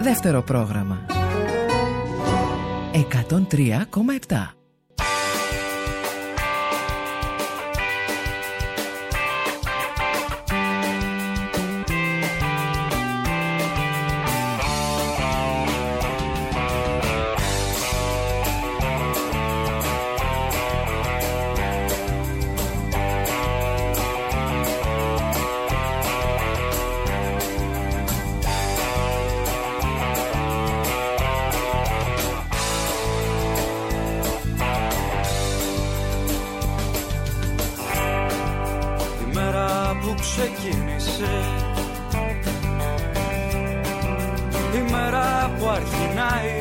Δεύτερο πρόγραμμα 103,7. Η μέρα που αρχινάει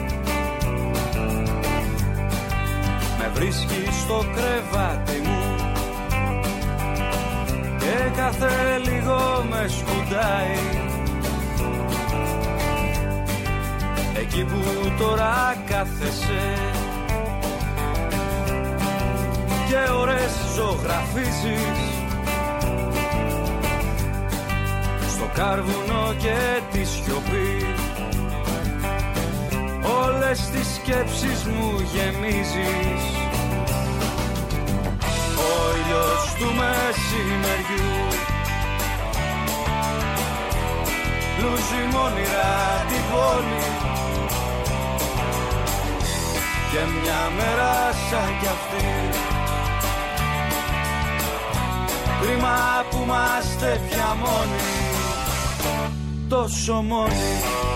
με βρίσκει στο κρεβάτι μου και κάθε λίγο με σκουντάει εκεί που τώρα κάθεσαι και ώρες ζωγραφίζεις στο κάρβουνο και τη σιωπή. Όλες τις σκέψεις μου γεμίζεις. Ο ήλιος του μεσημεριού λούζει μ' όνειρα την πόλη και μια μέρα σαν κι αυτή. Κρίμα που είμαστε πια μόνοι, τόσο μόνοι.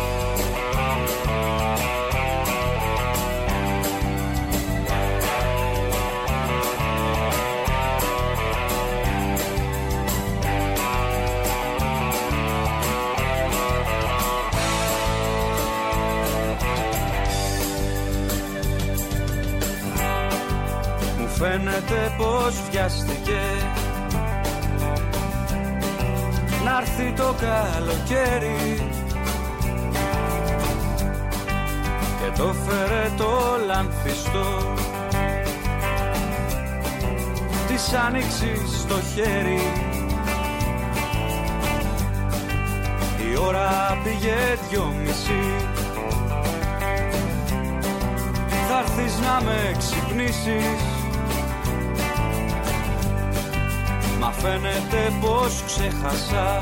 Μου φαίνεται πως βιάστηκε να έρθει το καλοκαίρι και το φέρε το λανθιστό της άνοιξης στο χέρι. Η ώρα πήγε 2:30. Θα έρθεις να με ξυπνήσεις, μα φαίνεται πως ξέχασα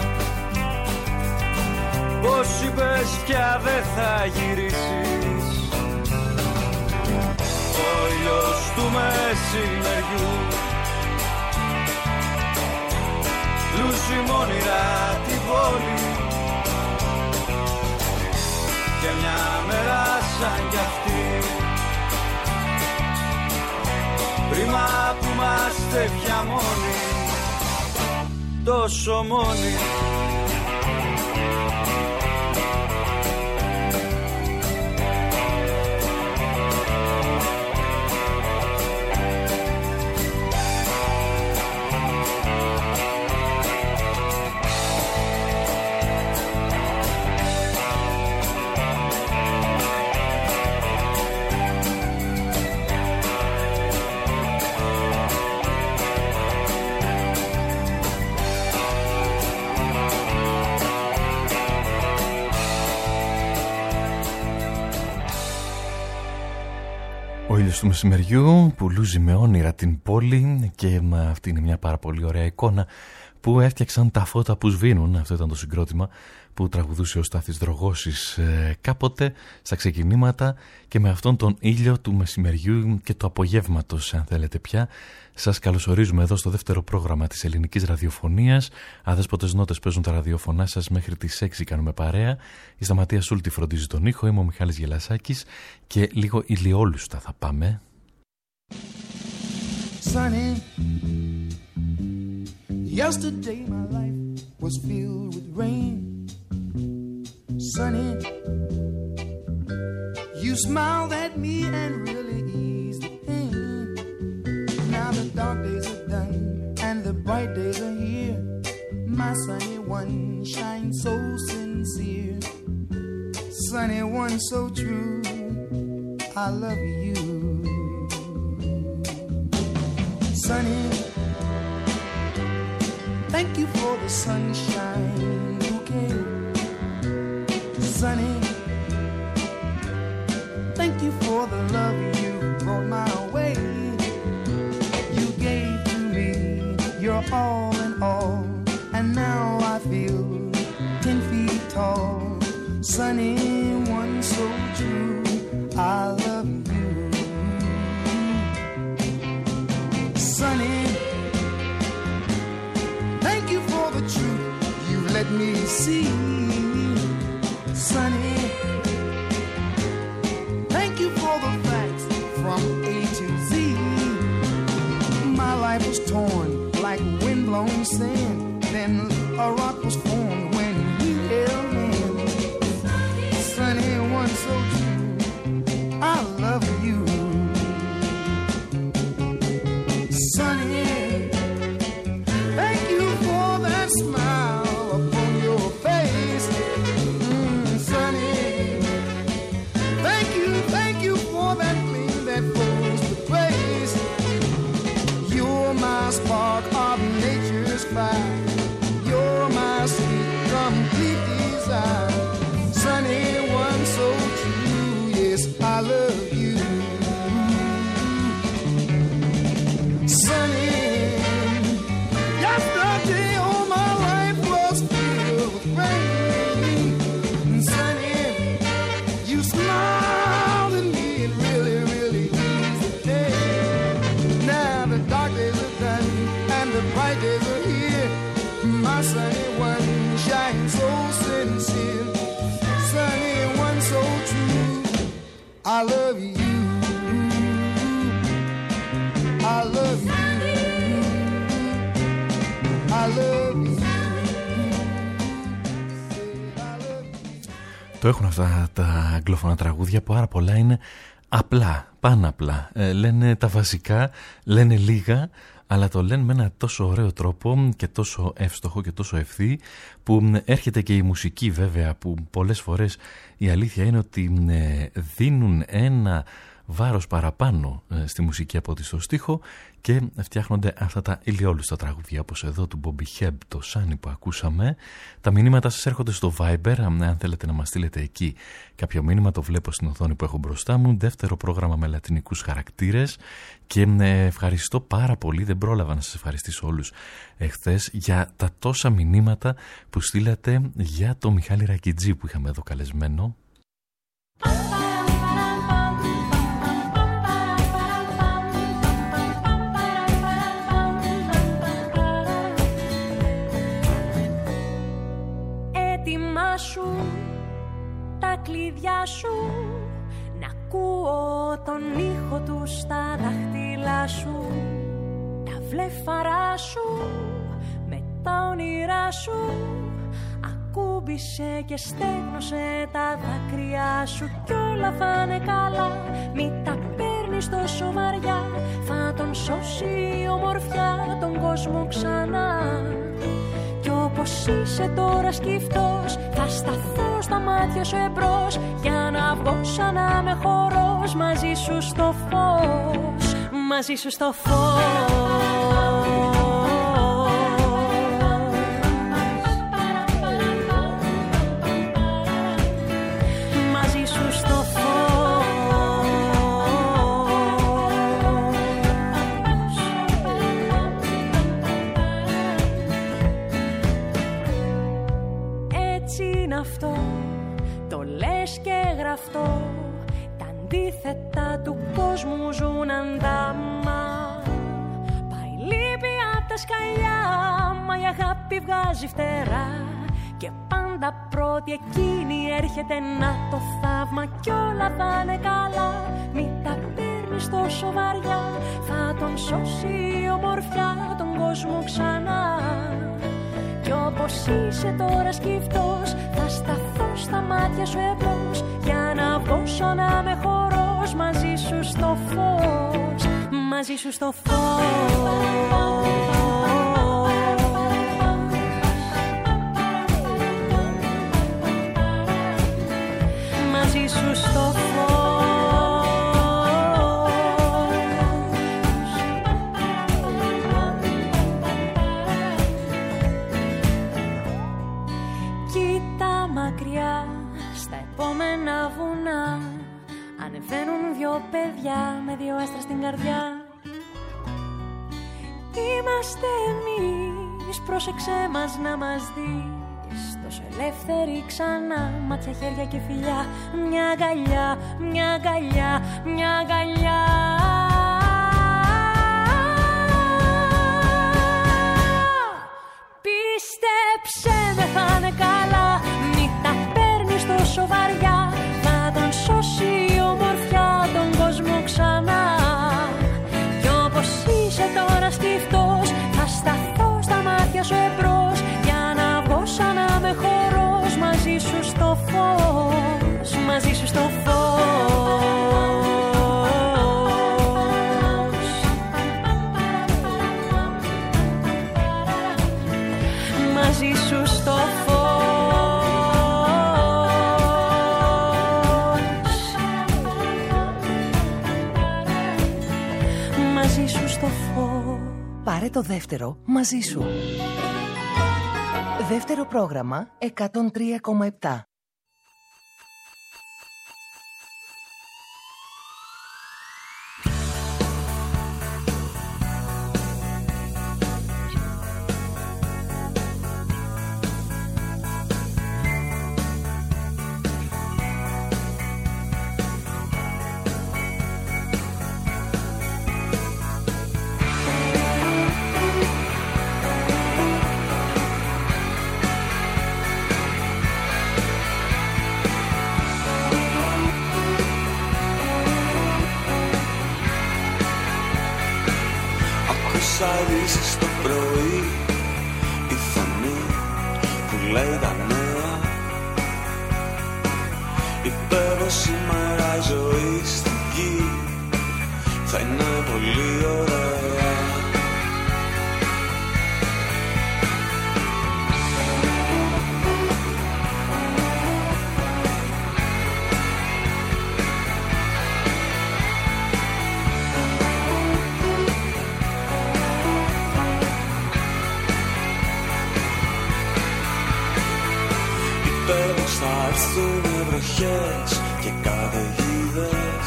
πως είπες πια δεν θα γυρίσεις. Ο ήλιος του μεσημεριού λούζει μ' όνειρα την πόλη και μια μέρα σαν κι αυτή. Κρίμα που είμαστε πια μόνοι, τόσο μόνοι. Ο ήλιος του μεσημεριού που λούζει με όνειρα την πόλη, και αυτή είναι μια πάρα πολύ ωραία εικόνα που έφτιαξαν τα φώτα που σβήνουν. Αυτό ήταν το συγκρότημα που τραγουδούσε ο Στάθης Δρογώσης κάποτε στα ξεκινήματα, και με αυτόν τον ήλιο του μεσημεριού και του απογεύματος, αν θέλετε πια, σας καλωσορίζουμε εδώ στο δεύτερο πρόγραμμα της ελληνικής ραδιοφωνίας. Αδέσποτες νότες παίζουν τα ραδιοφωνά σας μέχρι τις 6, κάνουμε παρέα. Η Σταματία Σούλτη φροντίζει τον ήχο, είμαι ο Μιχάλης Γελασάκης και λίγο ηλιόλουστα θα πάμε. Sunny, yesterday my life was filled with rain. Sunny, you smiled at me and really eased the pain. Now the dark days are done and the bright days are here. My sunny one shines so sincere. Sunny one so true, I love you. Sunny, thank you for the sunshine bouquet. Sunny, for the love you brought my way. You gave to me your all in all, and now I feel 10 feet tall. Sunny one so true, I love you. Sunny, thank you for the truth you let me see. Sunny, thank you for the facts from A to Z. My life was torn like windblown sand, then a rock was formed when we held hands. Sunny one so true, I love you. Sunny, thank you for that smile upon your face. Sunny, thank you for that gleam that flows with grace. You're my spark of nature's fire. You're my sweet, complete desire. Sunny one so true, yes, I love you. Sunny, yesterday all my life was filled with rain. Sunny, you smiled at me and really, really eased the day. Now the dark days are done and the bright days are here. My sunny one shines so sincere. Sunny one so true, I love you. I love you. I love you. Το έχουν αυτά τα αγγλόφωνα τραγούδια, πάρα πολλά είναι απλά, πάναπλα. Λένε τα βασικά, λένε λίγα, αλλά το λένε με ένα τόσο ωραίο τρόπο και τόσο εύστοχο και τόσο ευθύ, που έρχεται και η μουσική βέβαια, που πολλές φορές η αλήθεια είναι ότι δίνουν ένα βάρος παραπάνω στη μουσική από ότι στο στίχο και φτιάχνονται αυτά τα ηλιόλουστα τραγούδια, όπως εδώ του Bobby Hebb, το Sunny που ακούσαμε. Τα μηνύματα σας έρχονται στο Viber, αν θέλετε να μας στείλετε εκεί κάποιο μήνυμα, το βλέπω στην οθόνη που έχω μπροστά μου. Δεύτερο πρόγραμμα με λατινικούς χαρακτήρες και ευχαριστώ πάρα πολύ, δεν πρόλαβα να σας ευχαριστήσω όλους εχθές για τα τόσα μηνύματα που στείλατε για το Μιχάλη Ρακιτζή που είχαμε εδώ καλεσμένο. Σου, τα κλειδιά σου, να ακούω τον ήχο του στα δάχτυλά σου, τα βλέφαρά σου με τα όνειρά σου, ακούμπησε και στέγνωσε τα δάκρυά σου κι όλα θα είναι καλά, μη τα παίρνεις τόσο βαριά, θα τον σώσει η ομορφιά τον κόσμο ξανά. Κι όπως είσαι τώρα σκυφτός, θα σταθώ στα μάτια σου εμπρός, για να βγω σαν να είμαι χορός, μαζί σου στο φως, μαζί σου στο φως. Μαζί σου στο φως. Αυτό το λες και γραφτό, τα αντίθετα του κόσμου ζουν αντάμα. Πάει λύπη απ' τα σκαλιά, μα η αγάπη βγάζει φτερά, και πάντα πρώτη εκείνη έρχεται να το θαύμα, κι όλα θα είναι καλά, μη τα παίρνεις τόσο βαριά, θα τον σώσει η ομορφιά τον κόσμο ξανά. Κι όπως είσαι τώρα σκυφτός, θα σταθώ στα μάτια σου εμπρός, για να βγω σαν να είμαι χορός, μαζί σου στο φως, μαζί σου στο φως. Μαζί σου στο φως. Κοίτα μακριά στα επόμενα βουνά, Ανεβαίνουν δυο παιδιά με δυο άστρα στην καρδιά. Είμαστε εμείς, πρόσεξέ μας να μας δεις. Τόσο ελεύθεροι ξανά, μάτια, χέρια και φιλιά. Μια αγκαλιά, μια αγκαλιά, μια αγκαλιά. Πίστεψε με, θα είναι καλά. Μη τα παίρνεις τόσο βαριά. Θα τον σώσει η ομορφιά τον κόσμο ξανά. Κι όπως είσαι τώρα σκυφτός, θα σταθώ στα μάτια σου εμπρός. Για να βγω σαν να με χορός. Μαζί σου στο φως, μαζί σου στο φως. Μαζί σου στο φως. Μαζί σου στο φως. Πάρε το δεύτερο μαζί σου. Δεύτερο πρόγραμμα 103,7. Ειδήσεις το πρωί, η φωνή που λέει τα νέα. Είπε πως σήμερα η ζωή στη γη θα είναι πολύ ωραία. Θα έρθουνε βροχές και καταιγίδες.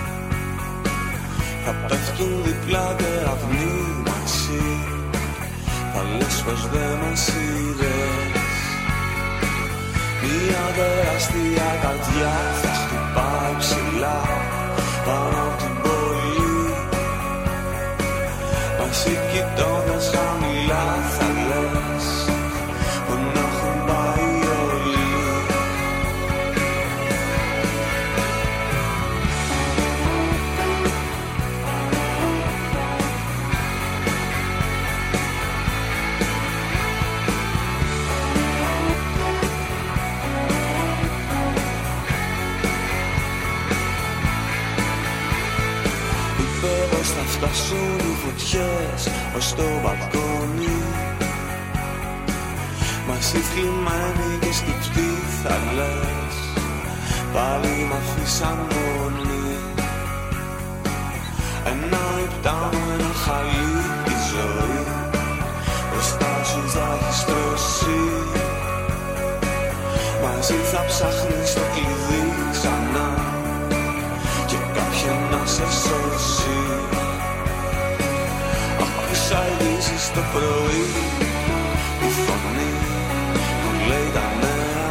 Θα πέφτουν διπλά κεραυνοί μαζί. Θα λες πως δεν μας είδες. Μια τεράστια καρδιά θα χτυπάει ψηλά πάνω από την πόλη. Μαζί κοιτώντας χαμηλά θα λες που να έχουν πάει όλοι. Θα φτάσουν οι φωτιές ως το μπαλκόνι. Μαζί θλιμμένοι και σκυπτοί θα λες πάλι μ' αφήσαν μόνοι. Ένα υπτάμενο χαλί η ζωή μπροστά σου θα έχει στρώσει. Μαζί θα ψάχνεις το κλειδί ξανά και κάποιον να σε σώσει. Άκουσα ειδήσεις το πρωί, η φωνή που λέει τα νέα.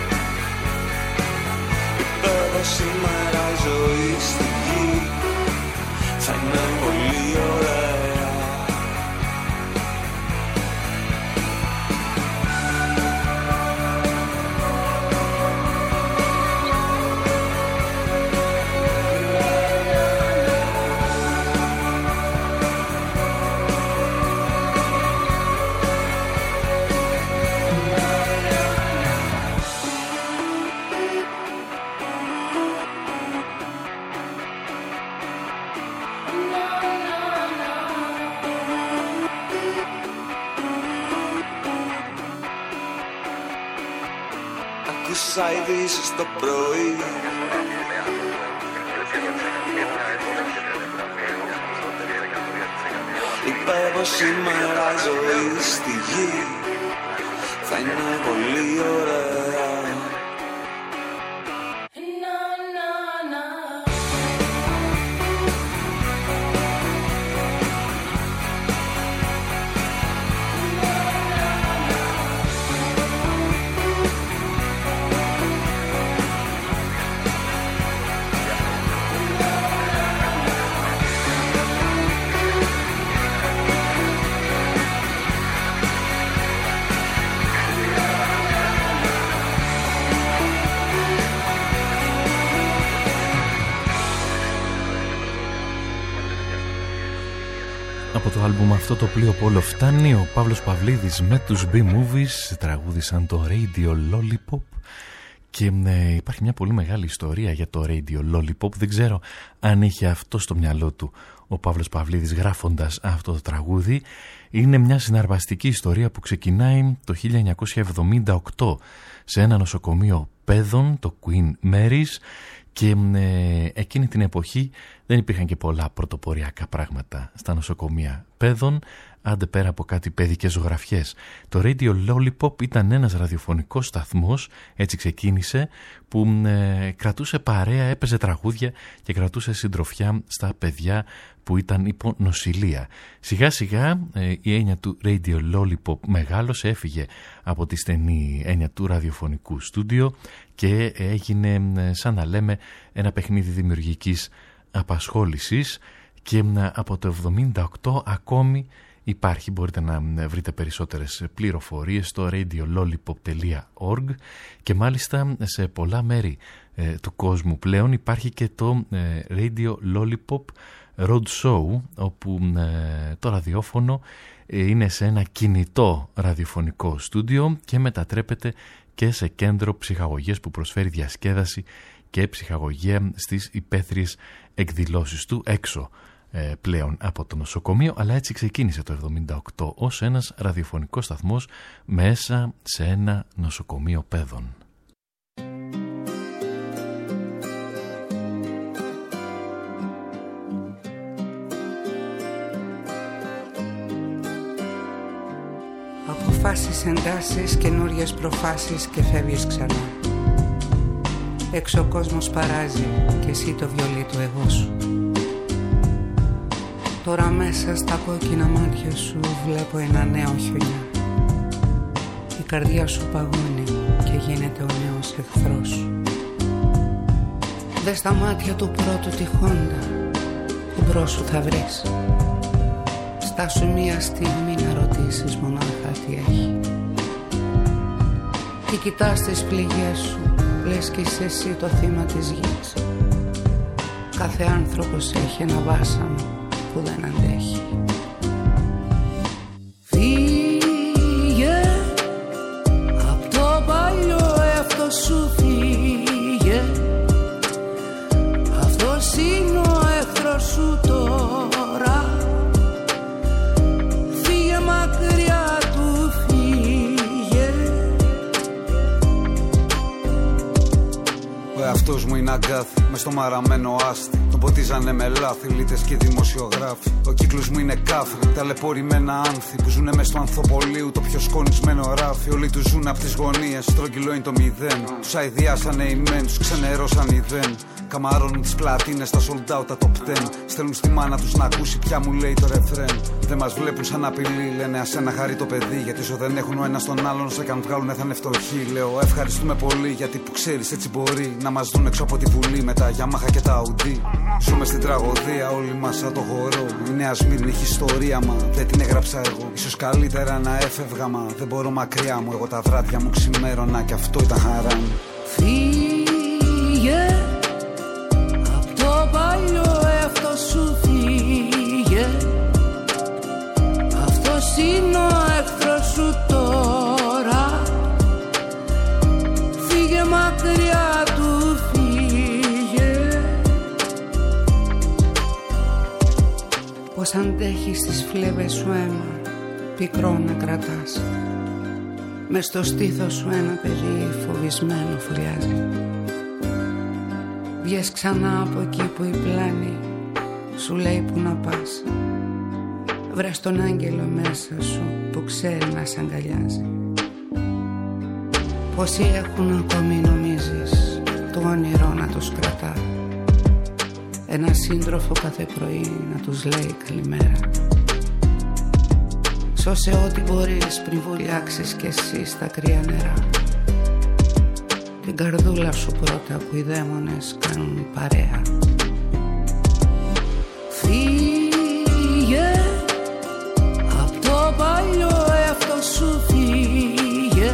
Είπε πως σήμερα η ζωή στη γη θα είναι πολύ ωραία. Άκουσα ειδήσεις το πρωί. Είπε πως σήμερα η ζωή στη γη θα είναι πολύ ωραία. από το άλμπουμ αυτό το πλοίο που όλο φτάνει, ο Παύλος Παυλίδης με τους B-Movies τραγούδισαν το Radio Lollipop. Και υπάρχει μια πολύ μεγάλη ιστορία για το Radio Lollipop. Δεν ξέρω αν είχε αυτό στο μυαλό του ο Παύλος Παυλίδης γράφοντας αυτό το τραγούδι. Είναι μια συναρπαστική ιστορία που ξεκινάει το 1978 σε ένα νοσοκομείο παιδών, το Queen Mary's, και εκείνη την εποχή δεν υπήρχαν και πολλά πρωτοποριακά πράγματα στα νοσοκομεία παιδών, άντε πέρα από κάτι παιδικές ζωγραφιές. Το Radio Lollipop ήταν ένας ραδιοφωνικός σταθμός, έτσι ξεκίνησε, που κρατούσε παρέα, έπαιζε τραγούδια και κρατούσε συντροφιά στα παιδιά που ήταν υπό νοσηλεία. Σιγά σιγά η έννοια του Radio Lollipop μεγάλωσε, έφυγε από τη στενή έννοια του ραδιοφωνικού στούντιο και έγινε, σαν να λέμε, ένα παιχνίδι δημιουργικής απασχόλησης, και από το 1978 ακόμη υπάρχει. Μπορείτε να βρείτε περισσότερες πληροφορίες στο radiolollipop.org, και μάλιστα σε πολλά μέρη του κόσμου πλέον υπάρχει και το Radio Lollipop Road Show, όπου το ραδιόφωνο είναι σε ένα κινητό ραδιοφωνικό στούντιο και μετατρέπεται και σε κέντρο ψυχαγωγίας που προσφέρει διασκέδαση και ψυχαγωγία στις υπαίθριες εκδηλώσεις του έξω πλέον από το νοσοκομείο. Αλλά έτσι ξεκίνησε το 1978 ως ένας ραδιοφωνικός σταθμός μέσα σε ένα νοσοκομείο παιδών. Αποφάσεις, εντάσεις, καινούριες προφάσεις και φεύγεις ξανά. Έξω ο κόσμος παράζει και εσύ το βιολί του εγώ σου. Τώρα μέσα στα κόκκινα μάτια σου βλέπω ένα νέο χιονιά. Η καρδιά σου παγώνει και γίνεται ο νέος εχθρός σου. Δες τα μάτια του πρώτου τυχόντα που μπρος σου θα βρεις. Στάσου μία στιγμή να ρωτήσεις μονάχα τι έχει. Και κοιτάς τις πληγές σου, λες κι είσαι εσύ το θύμα της γης. Κάθε άνθρωπος έχει ένα βάσανο που δεν αντέχει. Φύγε απ' το παλιό εαυτό σου, φύγε. Αυτός είναι ο εχθρός σου τώρα. Φύγε μακριά του, φύγε. Ο εαυτός μου είναι αγκάθι μες στο μαραμένο άστι. Τον ποτίζανε με λάθη, λίτες και δημοσιογράφοι. Ο κύκλος μου είναι κάφρι, ταλαιπωρημένα άνθη που ζουνε μες στο ανθοπολίου, το πιο σκονισμένο ράφι. Όλοι τους ζουν απ' τις γωνίες, στρογγυλό είναι το μηδέν. Τους αηδιάσανε οι μεν, τους ξενερώσαν οι δεν. Καμαρώνουν τις πλατίνες, τα sold out, τα top 10. Στέλνουν στη μάνα τους να ακούσει πια μου λέει το ρεφρέν. Δεν μας βλέπουν σαν απειλή, λένε ας ένα χαρεί το παιδί. Γιατί όσο δεν έχουν ο ένας τον άλλον, όσο και αν βγάλουν θα είναι φτωχοί. Λέω ευχαριστούμε πολύ, γιατί που ξέρεις έτσι μπορεί να μας δουν έξω από τη βουλή με τα Yamaha και τα Audi. Ζούμε στην τραγωδία, όλοι μας σαν το χορό. Η Νέα Σμύρνη έχει ιστορία, μα δεν την έγραψα εγώ. Ίσως καλύτερα να έφευγα, μα δεν μπορώ μακριά μου. Εγώ τα βράδια μου ξημέρωνα και αυτό ήταν χαρά μου. Φύγε απ' το παλιό εαυτό σου, φύγε. Αυτός είναι ο εχθρός σου τώρα. Φύγε μακριά του, φύγε. Πως αντέχεις τις φλέβες σου αίμα πικρό να κρατάς. Μες στο στήθος σου ένα παιδί φοβισμένο φωλιάζει. Βγες ξανά από εκεί που η πλάνη σου λέει που να πας. Βρες τον άγγελο μέσα σου που ξέρει να σ' αγκαλιάζει. Πόσοι έχουν ακόμη νομίζεις το όνειρο να τους κρατά. Ένα σύντροφο κάθε πρωί να τους λέει καλημέρα. Σώσε ό,τι μπορείς πριν βουλιάξεις κι εσύ στα κρύα νερά. Την καρδούλα σου πρώτα που οι δαίμονες κάνουν παρέα. Φύγε απ' το παλιό εαυτό σου, φύγε.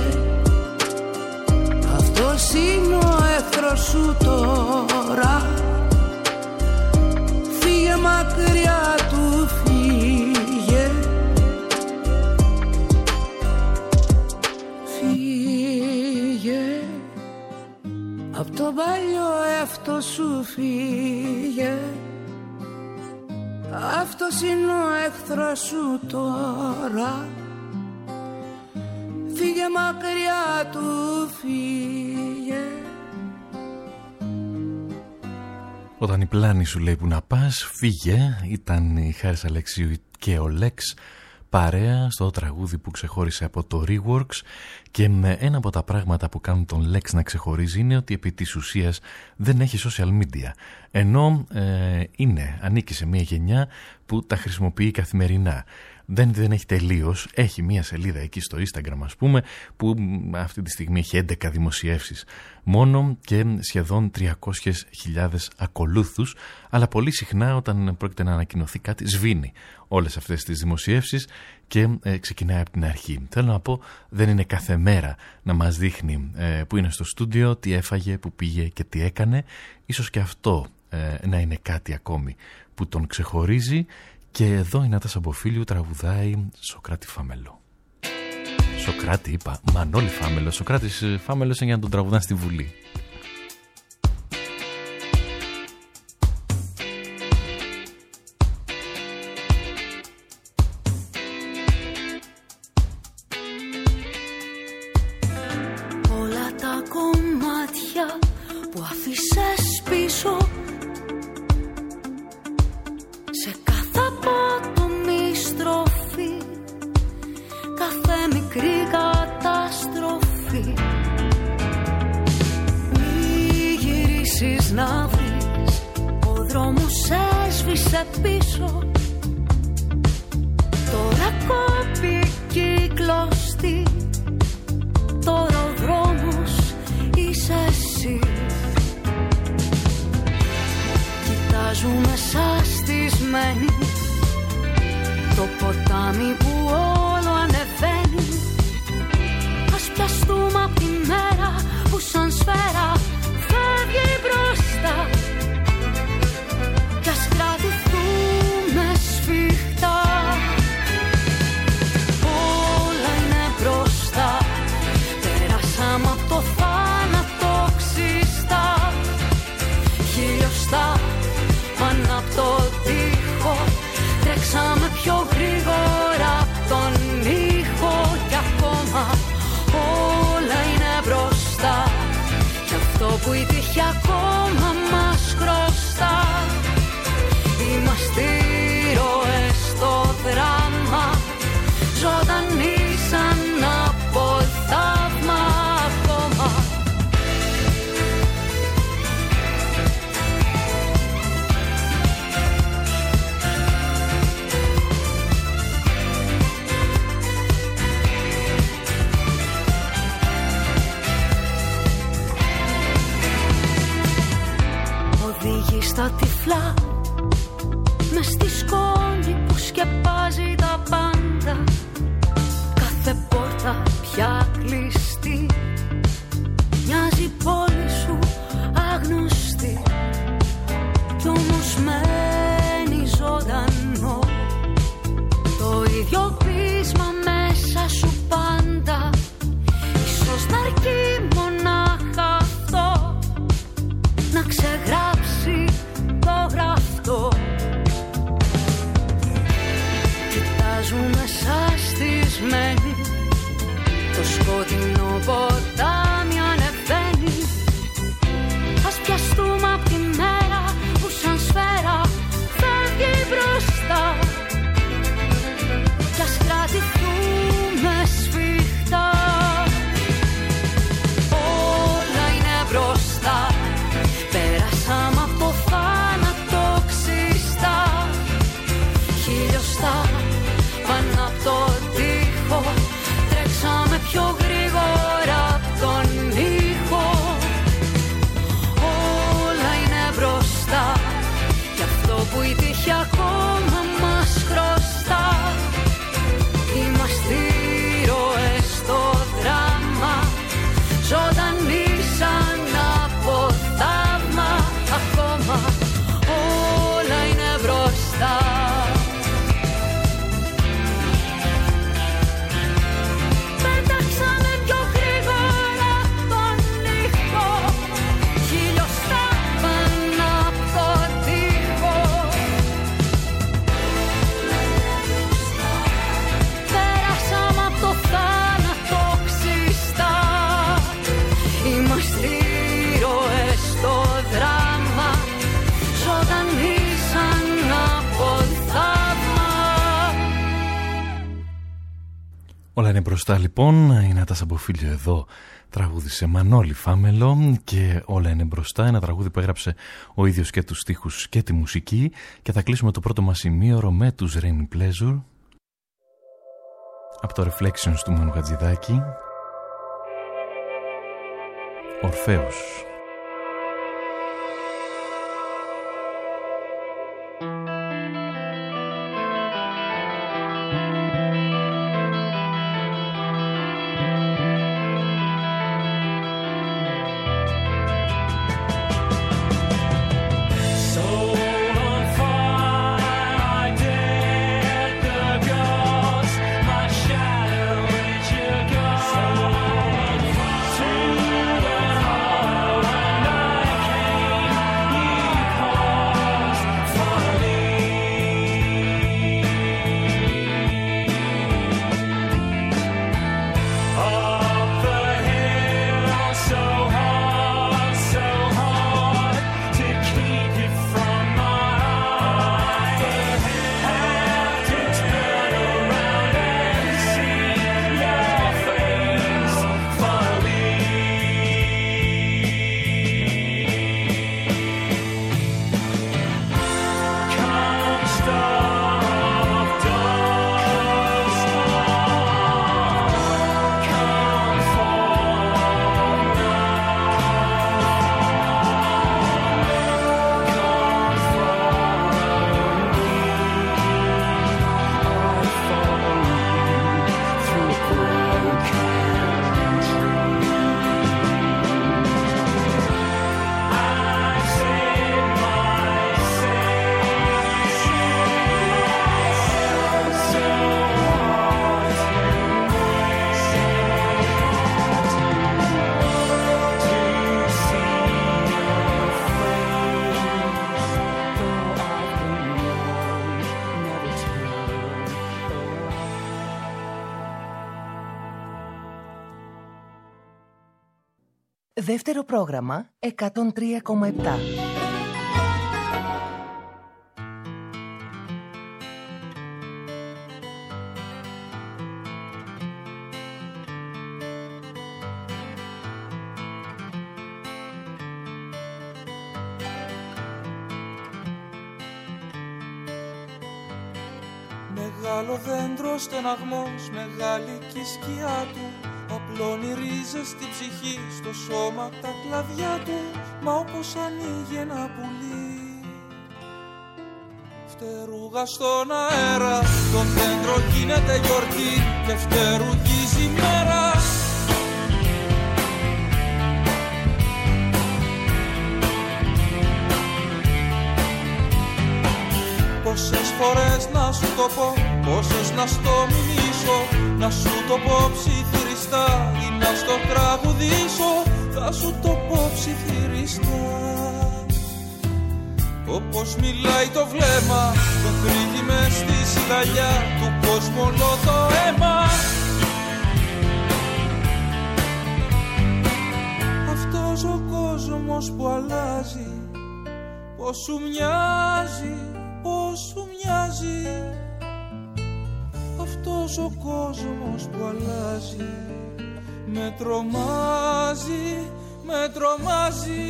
Αυτός είναι ο εχθρός σου τώρα. Φύγε μακριά του, φύγε. Απ' το παλιό εαυτό σου φύγε, αυτός είναι ο εχθρός σου τώρα. Φύγε μακριά του, φύγε. Όταν η πλάνη σου λέει που να πας, φύγε. Ήταν η Χάρης Αλεξίου και ο Λέξ παρέα στο τραγούδι που ξεχώρισε από το Reworks. Και με ένα από τα πράγματα που κάνουν τον Λέξ να ξεχωρίζει είναι ότι επί της ουσίας δεν έχει social media. Ενώ ανήκει σε μια γενιά που τα χρησιμοποιεί καθημερινά. Δεν έχει τελείως. Έχει μια σελίδα εκεί στο Instagram, ας πούμε, που αυτή τη στιγμή έχει 11 δημοσιεύσεις μόνο και σχεδόν 300.000 ακολούθους, αλλά πολύ συχνά όταν πρόκειται να ανακοινωθεί κάτι σβήνει όλες αυτές τις δημοσιεύσεις και ξεκινάει από την αρχή. Θέλω να πω, δεν είναι κάθε μέρα να μας δείχνει που είναι στο στούντιο, τι έφαγε, που πήγε και τι έκανε. Ίσως και αυτό να είναι κάτι ακόμη που τον ξεχωρίζει. Και εδώ η Νάτα Σαμποφίλιου τραγουδάει Σοκράτη Φάμελο. Σοκράτη είπα, Μανώλη Φάμελο. Σοκράτης Φάμελος είναι για να τον τραγουδάνε στη Βουλή. Όλα τα κομμάτια που αφήσες πίσω, σε κάθε απότομη στροφή, κάθε μικρή καταστροφή, μη γυρίσεις να βρεις, ο δρόμος έσβησε πίσω. Τώρα κόπη κυκλωστή, τώρα ο δρόμος είσαι εσύ. Κοιτάζουμε σαστισμένοι το ποτάμι που όλο ανεβαίνει. Ας πιαστούμε απ' τη μέρα που σαν σφαίρα φεύγει μπροστά κι ας κρατηθούμε σφιχτά. Όλα είναι μπροστά, περάσαμε απ' το θάνατο ξιστά. Χιλιοστά πάνω απ' το τοίχο, τρέξαμε πιο γρήγορα απ' τον ήχο. Κι ακόμα όλα είναι μπροστά, κι αυτό που η τύχη ακόμα μας χρωστά. Είμαστε ήρωες στο δράμα, ζωντανοί σαν από θαύμα ακόμα. Οδηγεί στα τυφλά, μες στη σκόνη που σκεπάζει τα πάντα. Κάθε πόρτα πια κλειστή, μοιάζει η πόλη σου άγνωστη, κι όμως μένει ζωντανό το ίδιο πείσμα μέσα σου πάντα. Ίσως να αρκεί μονάχα αυτό, να ξεγράψει το γραφτό. Κοιτάζουμε σαστισμένοι το σκοτεινό Όλα είναι μπροστά λοιπόν, η Νάτα Σαμποφίλιο εδώ τραγούδισε Μανώλη Φάμελο και όλα είναι μπροστά, ένα τραγούδι που έγραψε ο ίδιος και τους στίχους και τη μουσική και θα κλείσουμε το πρώτο μας ημίωρο με τους Rainy Pleasure από το Reflections του Μάνου Χατζηδάκη. Ορφέους. Δεύτερο πρόγραμμα 103,7. Μεγάλο δέντρο στεναγμός, μεγάλη κι η σκιά του. Απλώνει ρίζες στην ψυχή, στο σώμα τα κλαδιά του. Μα όπως ανοίγει ένα πουλί, φτερούγα στον αέρα. Το δέντρο γίνεται γιορτή και φτερουγίζει η μέρα. Πόσες φορές να σου το πω, πόσες να στο μιμήσω, να σου το πω ψιθυριστά ή να στο τραγουδήσω. Θα σου το πω ψιθυριστά. Όπως μιλάει το βλέμμα, το κρύβει μες στη σιγαλιά του κόσμου όλο το αίμα. Αυτός ο κόσμος που αλλάζει, πως σου μοιάζει, πως σου μοιάζει. Αυτός ο κόσμος που αλλάζει με τρομάζει, με τρομάζει.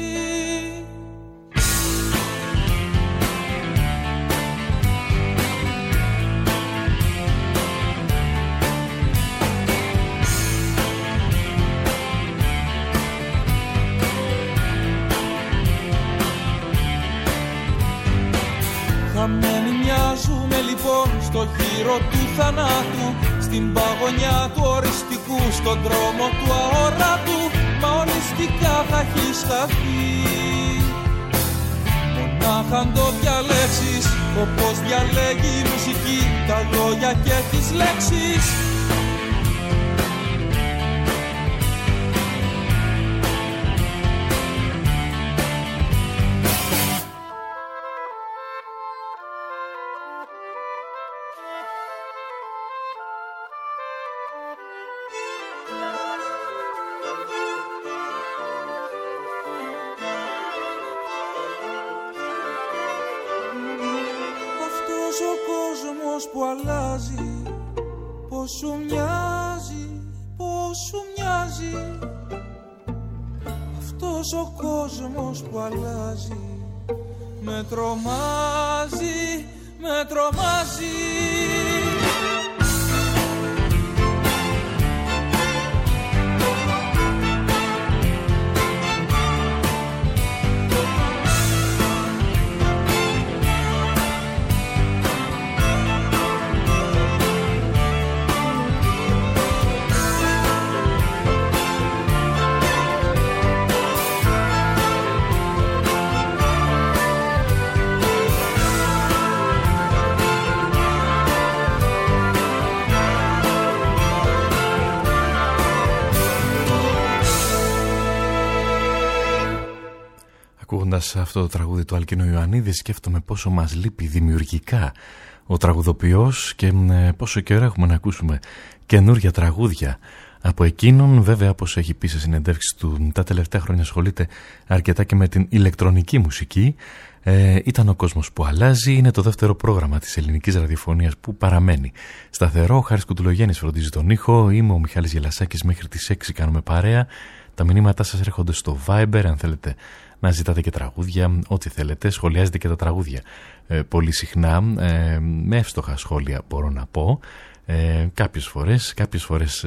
Χαμένοι μοιάζουμε λοιπόν στο γύρο του θανάτου, στην παγωνιά του οριστικού, στον δρόμο του αόρατου. Μα οριστικά θα έχεις χαθεί. Μονάχα αν το διαλέξεις, όπως διαλέγει η μουσική, τα λόγια και τις λέξεις. Πώς σου μοιάζει, πώς σου μοιάζει αυτός ο κόσμος που αλλάζει. Με τρομάζει, με τρομάζει. Ακούγοντας αυτό το τραγούδι του Αλκίνου Ιωαννίδη, σκέφτομαι πόσο μας λείπει δημιουργικά ο τραγουδοποιός και πόσο καιρό έχουμε να ακούσουμε καινούργια τραγούδια από εκείνον. Βέβαια, όπως έχει πει σε συνεντεύξεις του, τα τελευταία χρόνια ασχολείται αρκετά και με την ηλεκτρονική μουσική. Ήταν ο κόσμος που αλλάζει. Είναι το δεύτερο πρόγραμμα της ελληνικής ραδιοφωνίας που παραμένει σταθερό. Ο Χάρης Κουτουλογέννης φροντίζει τον ήχο. Είμαι ο Μιχάλης Γελασάκης. Μέχρι τις 6 κάνουμε παρέα. Τα μηνύματά σας έρχονται στο Viber, αν θέλετε να ζητάτε και τραγούδια, ό,τι θέλετε. Σχολιάζετε και τα τραγούδια πολύ συχνά, με εύστοχα σχόλια μπορώ να πω. Κάποιες φορές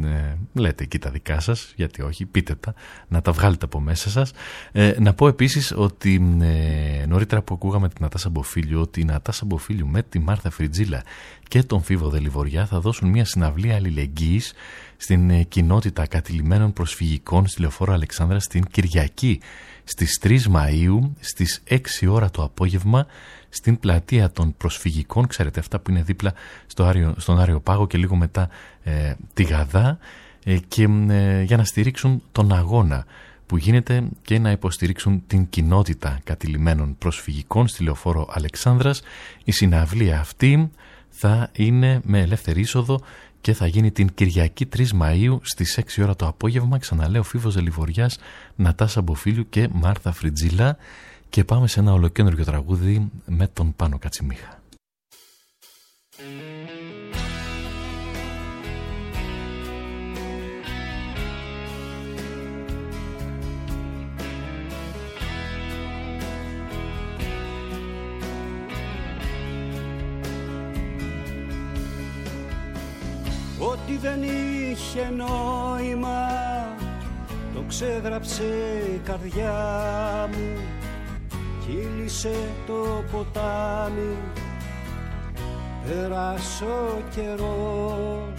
λέτε εκεί τα δικά σας, γιατί όχι, πείτε τα, να τα βγάλετε από μέσα σας. Να πω επίσης ότι νωρίτερα που ακούγαμε την Νατάσα Μποφίλιου, ότι η Νατάσα Μποφίλιου με τη Μάρθα Φριτζίλα και τον Φίβο Δελιβοριά θα δώσουν μια συναυλία αλληλεγγύης στην κοινότητα κατηλημένων προσφυγικών στη Λεωφόρο Αλεξάνδρα στην Κυριακή στις 3 Μαΐου στις 6 ώρα το απόγευμα στην πλατεία των προσφυγικών, ξέρετε αυτά που είναι δίπλα στον Άριο Πάγο και λίγο μετά τη Γαδά, και για να στηρίξουν τον αγώνα που γίνεται και να υποστηρίξουν την κοινότητα κατηλημένων προσφυγικών στη Λεωφόρο Αλεξάνδρας. Η συναυλία αυτή θα είναι με ελεύθερη είσοδο και θα γίνει την Κυριακή 3 Μαΐου στις 6 ώρα το απόγευμα. Ξαναλέω, Φίβος Δελιβοριάς, Νατάσα Μποφίλιου και Μάρθα Φριτζίλα. Και πάμε σε ένα ολοκένουργιο τραγούδι με τον Πάνο Κατσιμίχα. Ό,τι δεν είχε νόημα το ξέγραψε η καρδιά μου, κύλησε το ποτάμι, πέρασε ο καιρός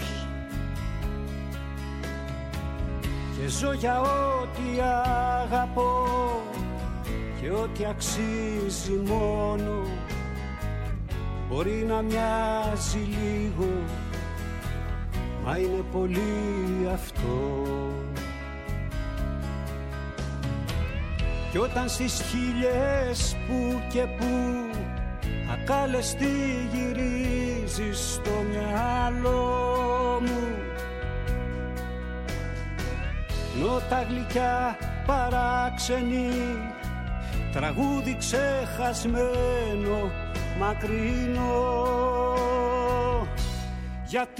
και ζω για ό,τι αγαπώ και ό,τι αξίζει μόνο. Μπορεί να μοιάζει λίγο, μα είναι πολύ αυτό. Κι όταν στις χίλιες που και που ακάλεστη γυρίζεις στο μυαλό μου, νότα γλυκιά παράξενη, τραγούδι ξεχασμένο μακρινό. Γιατί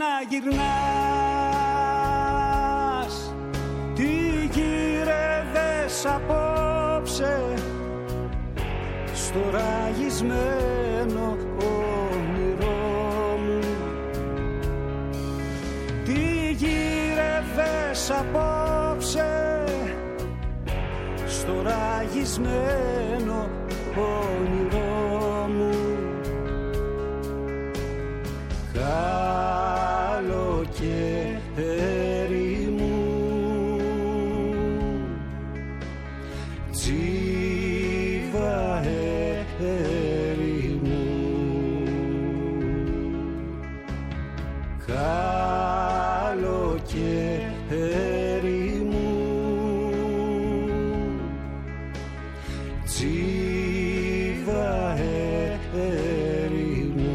ξαναγυρνάς, τι γύρευες απόψε στο ραγισμένο όνειρό μου. Τι γύρευες απόψε στο ραγισμένο όνειρό μου. Καλοκαίρι μου, τζιβαέρι μου, καλοκαίρι μου, τζιβαέρι μου.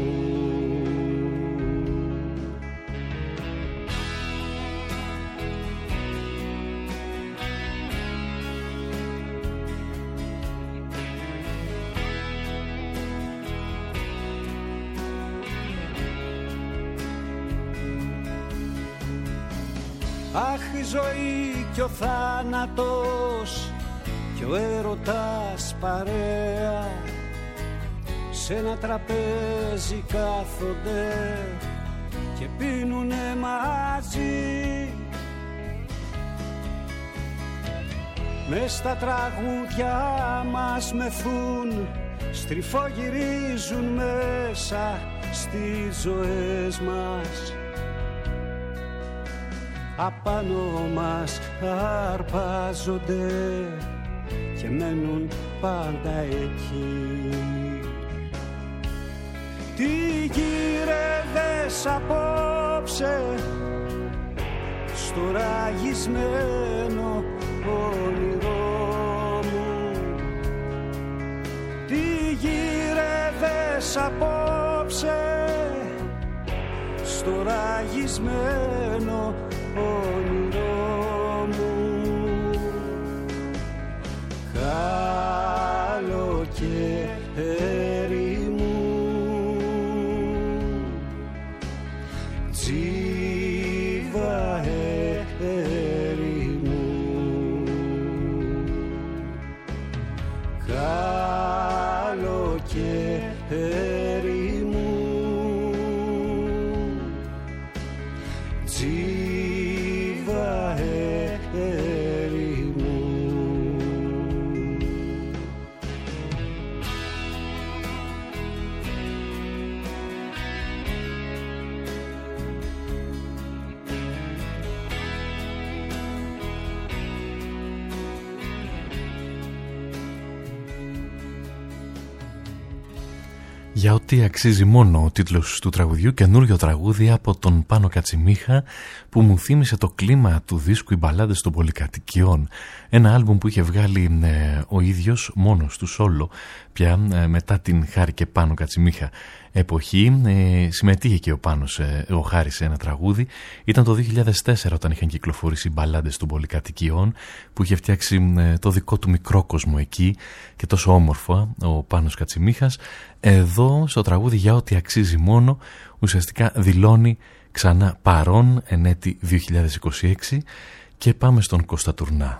Αχ, η ζωή και ο θάνατος και ο έρωτας παρέα σε ένα τραπέζι κάθονται και πίνουνε μαζί. Μες στα τραγούδια μας μεθούν, στριφογυρίζουν μέσα στις ζωές μας. Απάνω μας αρπάζονται και μένουν πάντα εκεί. Τι γύρευες απόψε στο ραγισμένο όνειρό μου? Τι γύρευες απόψε στο ραγισμένο όνειρό μου? Καλοκαίρι μου, τζιβαέρι μου, καλοκαίρι μου, τζιβαέρι μου. Για ό,τι αξίζει μόνο ο τίτλος του τραγουδιού, καινούριο τραγούδι από τον Πάνο Κατσιμίχα, που μου θύμισε το κλίμα του δίσκου «Οι Μπαλάντες των Πολυκατοικιών». Ένα άλμπουμ που είχε βγάλει ο ίδιος μόνος του σόλο πια μετά την Χάρη και Πάνο Κατσιμίχα εποχή. Συμμετείχε και ο Χάρης σε ένα τραγούδι. Ήταν το 2004 όταν είχαν κυκλοφορήσει οι Μπαλάντες των Πολυκατοικιών, που είχε φτιάξει το δικό του μικρό κόσμο εκεί και τόσο όμορφα ο Πάνος Κατσιμίχας. Εδώ στο τραγούδι «Για ό,τι αξίζει μόνο» ουσιαστικά δηλώνει ξανά παρόν εν έτη 2026 και πάμε στον Κώστα Τουρνά.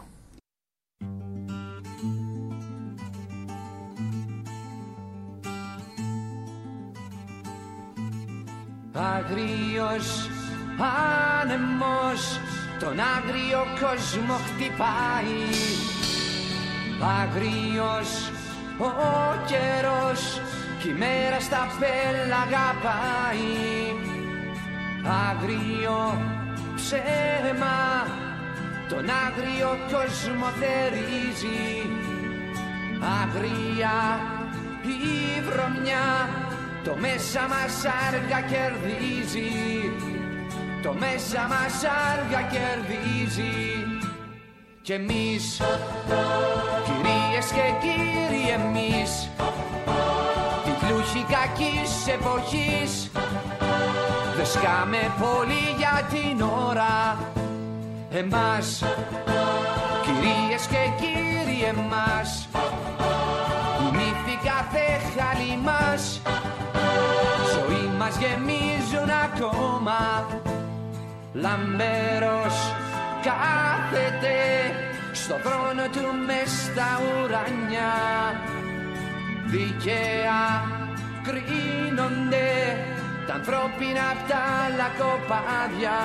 Αγρίος άνεμος τον άγριο κόσμο χτυπάει. Αγρίος ο καιρός κι η μέρα στα πέλαγα πάει. Αγρίο ψέμα τον άγριο κόσμο θερίζει. Αγρία η βρωμιά το μέσα μας άργα κερδίζει. Το μέσα μας άργα κερδίζει. Κι εμείς, κυρίες και κύριοι εμείς, τη πλούχη κακής εποχής, δεν σκάμε πολύ για την ώρα. Εμάς, κυρίες και κύριοι εμάς, οι μύθοι κάθε χαλί μας, ζωή μας γεμίζουν ακόμα. Λαμπέρος κάθεται στο θρόνο του μες στα ουρανιά. Δικαία κρίνονται τα ανθρώπινα απ' τα λακκοπάδια.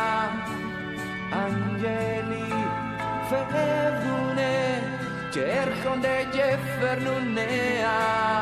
Αγγέλοι φεύγουνε και έρχονται και φέρνουν νέα.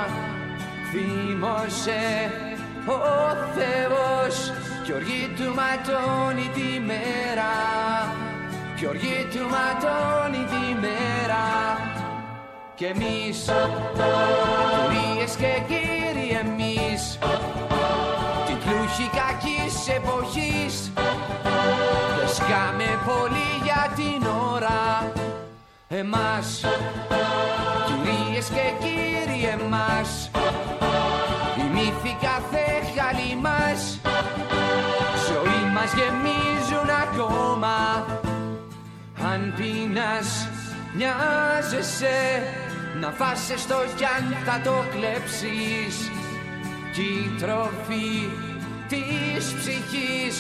Θύμωσε ο Θεός κι οργή του ματώνει τη μέρα. Κι οργή του ματώνει τη μέρα. Κι εμείς, κυρίες και κύριοι εμείς, την πλούχη κακής εποχής, δεν σκάμε πολύ για την ώρα. Εμάς, κυρίες και κύριοι εμάς, οι μύθοι κάθε χαλί μας, ζωή μας γεμίζουν ακόμα. Αν πεινάς μοιάζεσαι να φάσαι στο κι αν θα το κλέψεις. Κι η τροφή της ψυχής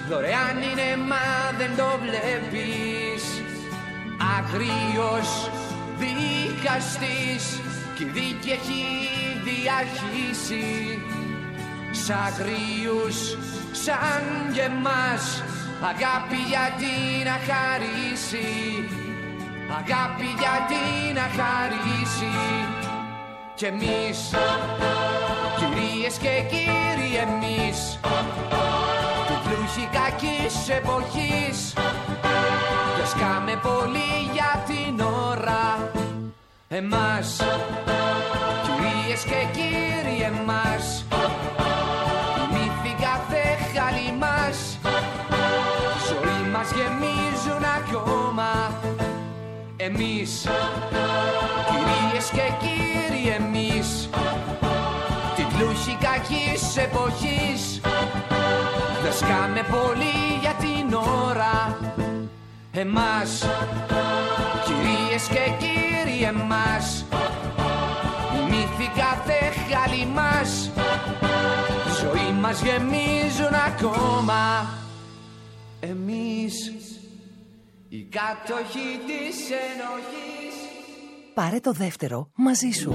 Δωρεάν είναι μα δεν το βλέπεις. Αγρίος δικαστής κι η δίκη έχει διαρχίσει. Σ' αγρίους σαν και εμάς αγάπη γιατί να χαρίσει. Αγάπη γιατί να χαρίσει. Κι εμείς, κυρίες και κύριοι εμείς, του πλούχη κακής εποχής, κι ασκάμε πολύ για την ώρα. Εμάς, κυρίες και κύριοι εμάς, οι μύθοι κάθε χαλί μας, ζωή μας γεμίζουν ακόμα. Εμείς, κυρίες και κύριοι εμείς, την πλούχη κακής εποχής, δασκάμε πολύ για την ώρα. Εμάς, κυρίες και κύριοι εμάς, οι μύθοι κάθε χαλί μας, ζωή μας γεμίζουν ακόμα. Εμείς, οι κάτοχοι της ενοχής. Πάρε το δεύτερο μαζί σου.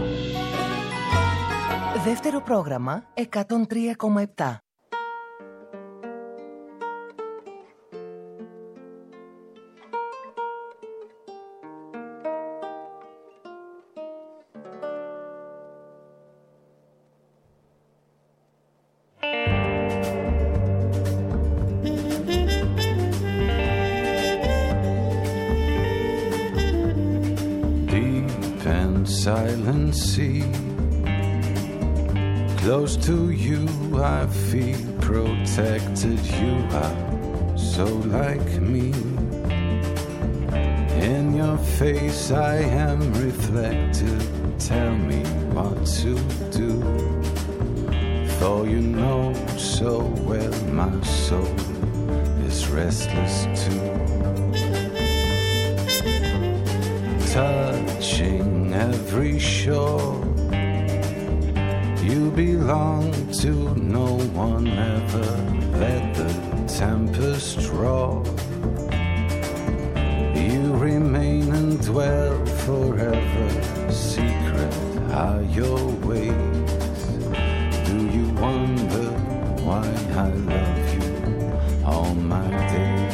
Δεύτερο πρόγραμμα 103,7. Silent sea, close to you I feel protected. You are so like me. In your face I am reflected. Tell me what to do, for you know so well my soul is restless too. Touching every shore, you belong to no one. Ever let the tempest roar. You remain and dwell forever. Secret are your ways. Do you wonder why I love you all my days?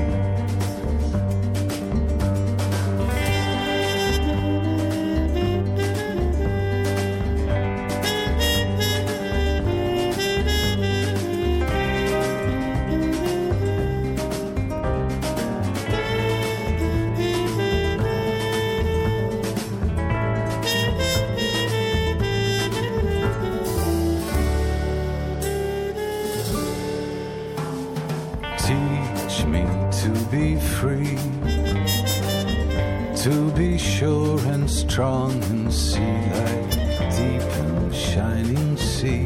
Strong and see like deep and shining sea.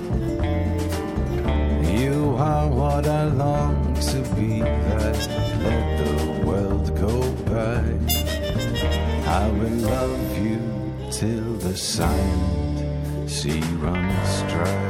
You are what I long to be. That let the world go by. I will love you till the silent sea runs dry.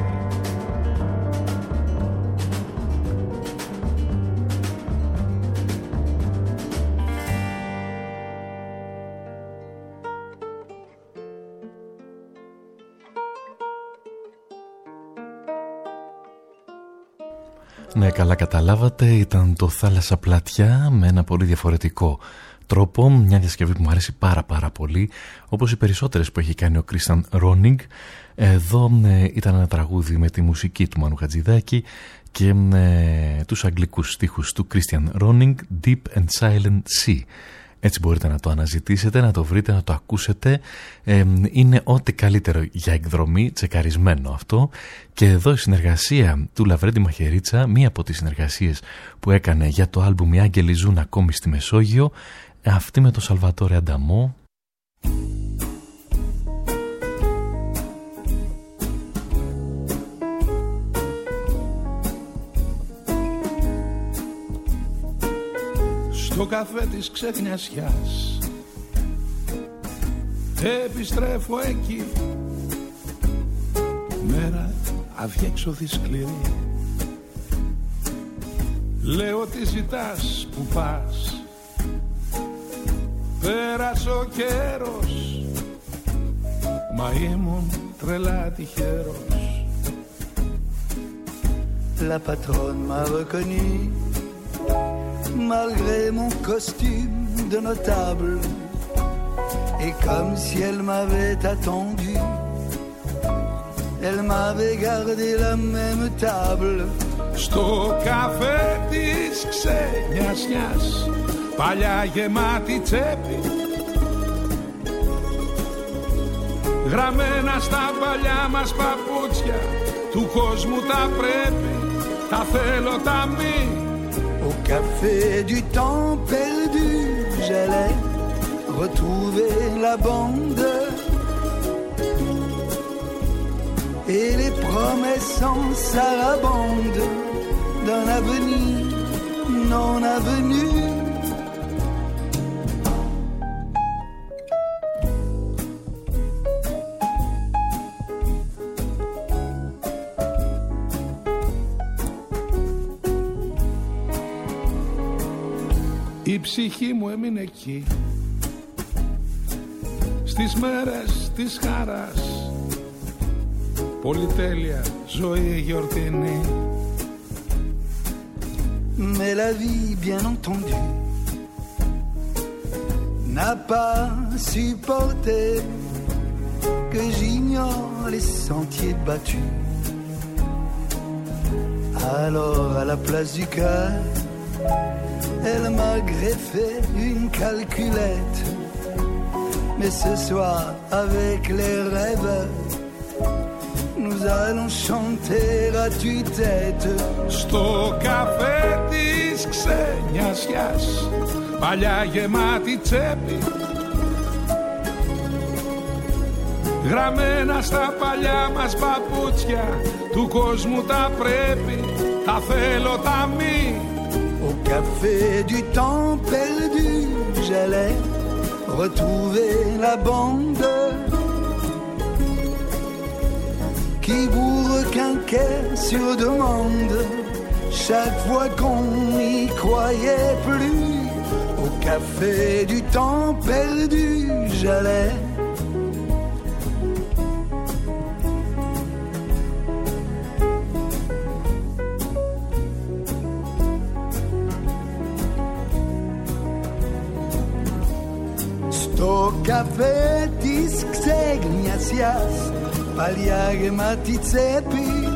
Ναι, καλά καταλάβατε, ήταν το Θάλασσα Πλατιά με ένα πολύ διαφορετικό τρόπο, μια διασκευή που μου αρέσει πάρα πολύ, όπως οι περισσότερες που έχει κάνει ο Christian Ronig. Εδώ ήταν ένα τραγούδι με τη μουσική του Μάνου Χατζηδάκη και τους αγγλικούς στίχους του Christian Ronig, Deep and Silent Sea. Έτσι μπορείτε να το αναζητήσετε, να το βρείτε, να το ακούσετε. Είναι ό,τι καλύτερο για εκδρομή, τσεκαρισμένο αυτό. Και εδώ η συνεργασία του Λαβρέντη Μαχαιρίτσα, μία από τις συνεργασίες που έκανε για το άλμπουμ «Οι Άγγελοι ζουν ακόμη στη Μεσόγειο», αυτή με τον Σαλβατόρε Ανταμό. Στο καφέ της ξεχνιασιάς επιστρέφω εκεί, μέρα αδιέξοδη σκληρή. Λέω τι ζητάς που πας. Πέρασε ο καιρός, μα ήμουν τρελά τυχερός. La patronne m'a reconnu, malgré mon costume de notable. Et comme si elle m'avait attendu, elle m'avait gardé la même table. Στο καφέ της ξενιασιάς, παλιά γεμάτη τσέπη, γραμμένα στα παλιά μας παπούτσια, του κόσμου τα πρέπει, τα θέλω τα μη. Au café du temps perdu, j'allais retrouver la bande et les promesses sans sarabande d'un avenir non avenu. Η ψυχή μου έμεινε εκεί, στις μέρες της χαράς, πολυτέλεια, ζωή γιορτινή. Mais la vie, bien entendu, n'a pas supporté que j'ignore les sentiers battus. Alors à la place du cœur, elle m'a greffé une calculette. Mais ce soir, avec les rêves, nous allons chanter à tue-tête. Στο καφέ της ξενιασιάς, παλιά γεμάτη τσέπη, γραμμένα στα παλιά μας παπούτσια, του κόσμου τα πρέπει, τα θέλω τα μη. Au café du temps perdu, j'allais retrouver la bande qui vous requinquait sur demande chaque fois qu'on n'y croyait plus. Au café du temps perdu, j'allais στο καφέ της ξεγνιασιάς, παλιά γεμάτη τσέπη,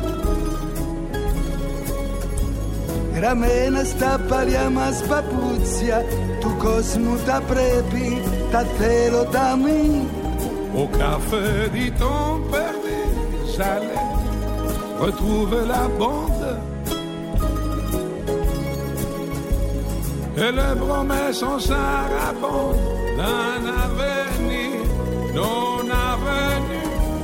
γραμμένα στα παλιά μας παπούτσια, του κόσμου τα πρέπει, τα θέλω τα μη. Au café du temps perdu, j'allais retrouver la bande et les promesses en sarabande d'un avenir non avenu.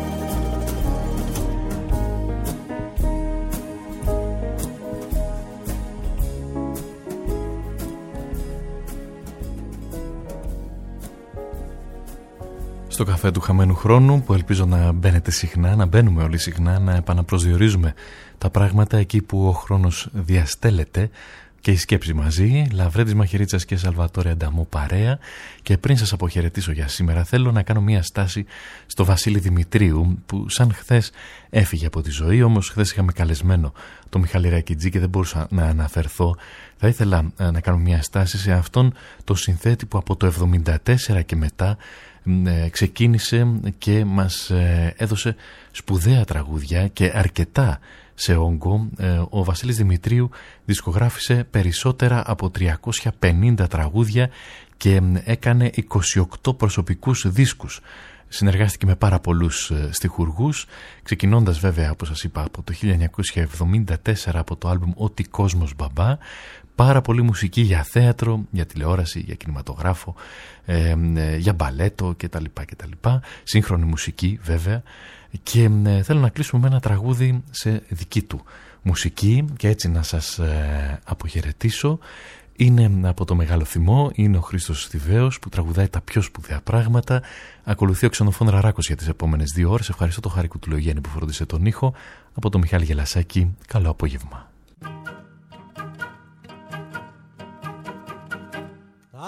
Στο καφέ του χαμένου χρόνου, που ελπίζω να μπαίνετε συχνά, να μπαίνουμε όλοι συχνά, να επαναπροσδιορίζουμε τα πράγματα εκεί που ο χρόνος διαστέλλεται και η σκέψη μαζί. Λαβρέντης Μαχαιρίτσας και Σαλβατόρε Ανταμό παρέα. Και πριν σας αποχαιρετήσω για σήμερα, θέλω να κάνω μια στάση στο Βασίλη Δημητρίου, που σαν χθες έφυγε από τη ζωή. Όμως χθες είχαμε καλεσμένο το Μιχάλη Ρακιτζή και δεν μπορούσα να αναφερθώ. Θα ήθελα να κάνω μια στάση σε αυτόν το συνθέτη που από το 1974 και μετά ξεκίνησε και μας έδωσε σπουδαία τραγούδια και αρκετά σε όγκο. Ο Βασίλης Δημητρίου δισκογράφησε περισσότερα από 350 τραγούδια και έκανε 28 προσωπικούς δίσκους. Συνεργάστηκε με πάρα πολλούς στιχουργούς, ξεκινώντας βέβαια, όπως σας είπα, από το 1974 από το άλμπουμ «Ό,τι κόσμος μπαμπά». Πάρα πολύ μουσική για θέατρο, για τηλεόραση, για κινηματογράφο, για μπαλέτο κτλ. Σύγχρονη μουσική βέβαια. Και θέλω να κλείσουμε με ένα τραγούδι σε δική του μουσική και έτσι να σας αποχαιρετήσω. Είναι από το Μεγάλο Θυμό, είναι ο Χρήστος Στιβαίος που τραγουδάει τα πιο σπουδαία πράγματα. Ακολουθεί ο Ξενοφών Ραράκος για τις επόμενες 2 ώρες. Ευχαριστώ το Χάρη Κουτουλογέννη που φρόντισε τον ήχο. Από το Μιχάλη Γελασάκη, καλό απόγευμα.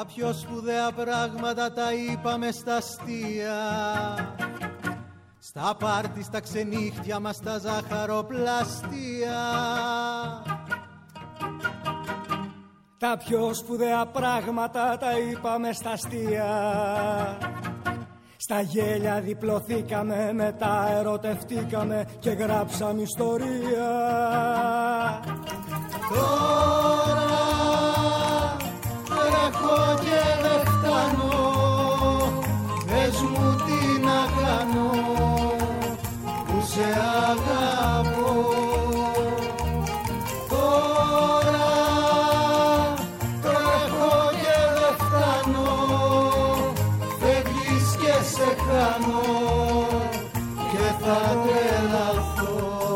πιο σπουδαία πράγματα τα είπαμε στα αστεία, στα πάρτι, στα ξενύχτια μας, στα ζαχαροπλαστεία. Τα πιο σπουδαία πράγματα τα είπαμε στα αστεία, στα γέλια διπλωθήκαμε, μετά ερωτευτήκαμε και γράψαμε ιστορία. Τώρα τρέχω και δεν φτάνω, πες μου τι να κάνω που σε αγαπώ. Τώρα τρέχω και δεν φτάνω, φεύγεις και σε χάνω και θα τρελαθώ.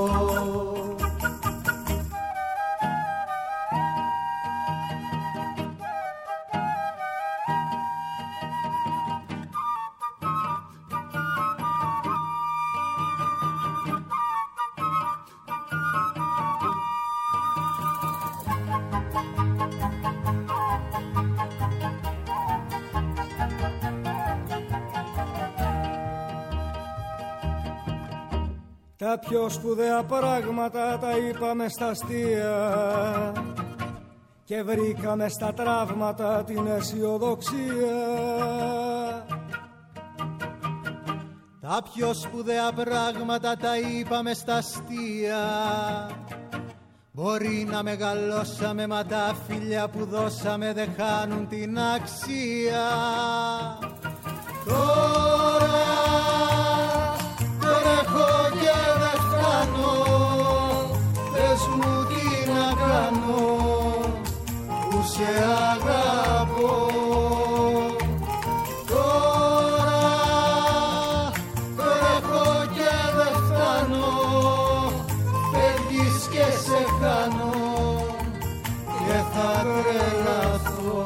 Τα πιο σπουδαία πράγματα τα είπαμε στα αστεία και βρήκαμε στα τραύματα την αισιοδοξία. Τα πιο σπουδαία πράγματα τα είπαμε στα αστεία, μπορεί να μεγαλώσαμε μα τα φιλιά που δώσαμε δεν χάνουν την αξία. Τώρα τρέχω και δεν φτάνω, πες μου τι να κάνω που σε αγαπώ. Τώρα τρέχω και δεν φτάνω, φεύγεις και σε χάνω και θα τρελαθώ.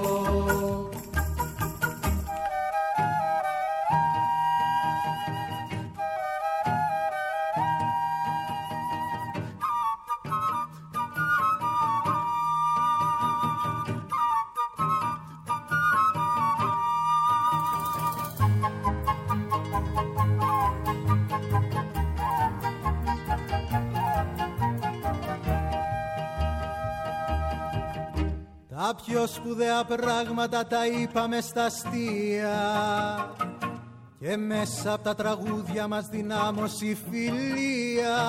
Τα πιο σπουδαία πράγματα τα είπαμε στα αστεία και μέσα από τα τραγούδια μας δυνάμωσε φιλία.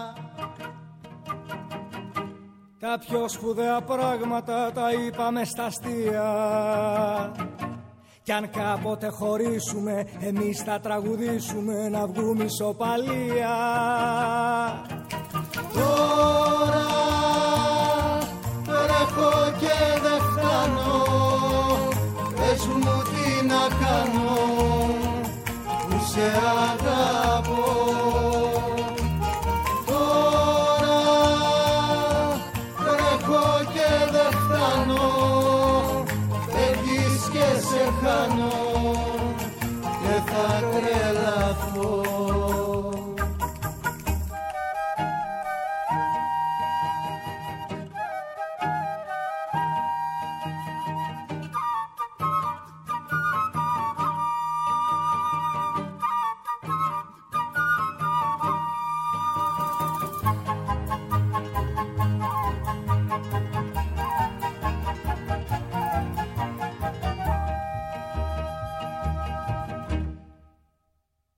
Τα πιο σπουδαία πράγματα τα είπαμε στα αστεία κι αν κάποτε χωρίσουμε εμείς θα τραγουδήσουμε να βγούμε ισοπαλία. Τώρα τρέχω και δεν φτάνω, πες μου τι να κάνω που σε αγαπώ. Τώρα τρέχω και δεν φτάνω, φεύγεις και σε χάνω και θα τρελαθώ.